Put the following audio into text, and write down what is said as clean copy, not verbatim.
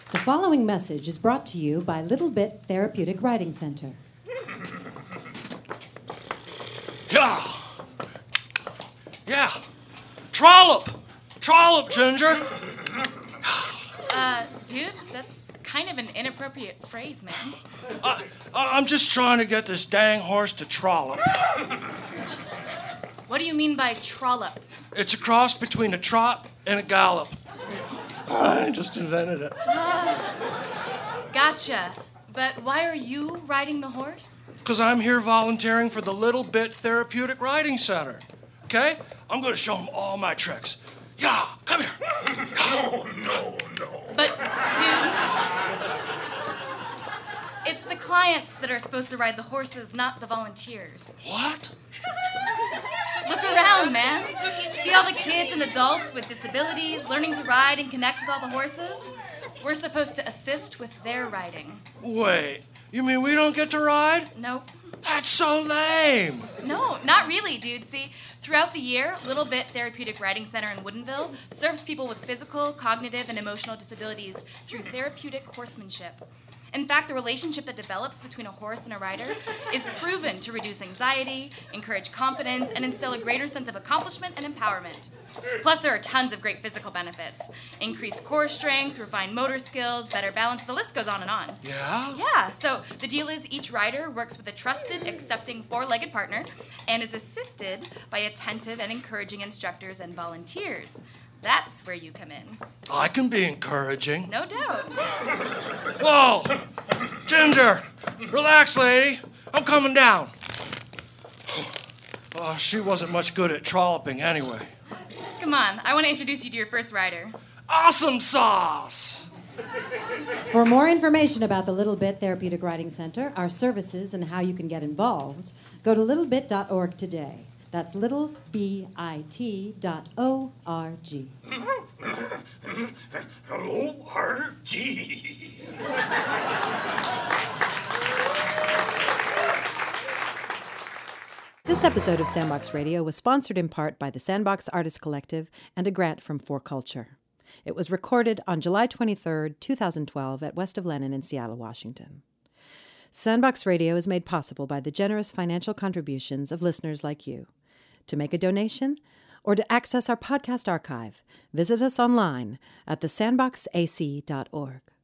The following message is brought to you by Little Bit Therapeutic Writing Center. Yeah. Trollop, Ginger. Dude, that's kind of an inappropriate phrase, man. I'm just trying to get this dang horse to trollop. What do you mean by trollop? It's a cross between a trot and a gallop. I just invented it. Gotcha. But why are you riding the horse? Because I'm here volunteering for the Little Bit Therapeutic Writing Center. Okay? I'm going to show them all my tricks. Yeah, come here. No. But, dude, it's the clients that are supposed to ride the horses, not the volunteers. What? Look around, man. See all the kids and adults with disabilities learning to ride and connect with all the horses? We're supposed to assist with their riding. Wait, you mean we don't get to ride? Nope. That's so lame. No, not really, dude. See, throughout the year, Little Bit Therapeutic Writing Center in Woodinville serves people with physical, cognitive, and emotional disabilities through therapeutic horsemanship. In fact, the relationship that develops between a horse and a rider is proven to reduce anxiety, encourage confidence, and instill a greater sense of accomplishment and empowerment. Plus, there are tons of great physical benefits. Increased core strength, refined motor skills, better balance, the list goes on and on. Yeah? Yeah, so the deal is each rider works with a trusted, accepting, four-legged partner and is assisted by attentive and encouraging instructors and volunteers. That's where you come in. I can be encouraging. No doubt. Whoa! Ginger! Relax, lady. I'm coming down. Oh, she wasn't much good at trolloping anyway. Come on, I want to introduce you to your first rider. Awesome sauce! For more information about the Little Bit Therapeutic Writing Center, our services, and how you can get involved, go to littlebit.org today. That's littlebit.org. O-R-G. This episode of Sandbox Radio was sponsored in part by the Sandbox Artist Collective and a grant from For Culture. It was recorded on July 23, 2012 at West of Lenin in Seattle, Washington. Sandbox Radio is made possible by the generous financial contributions of listeners like you. To make a donation or to access our podcast archive, visit us online at thesandboxac.org.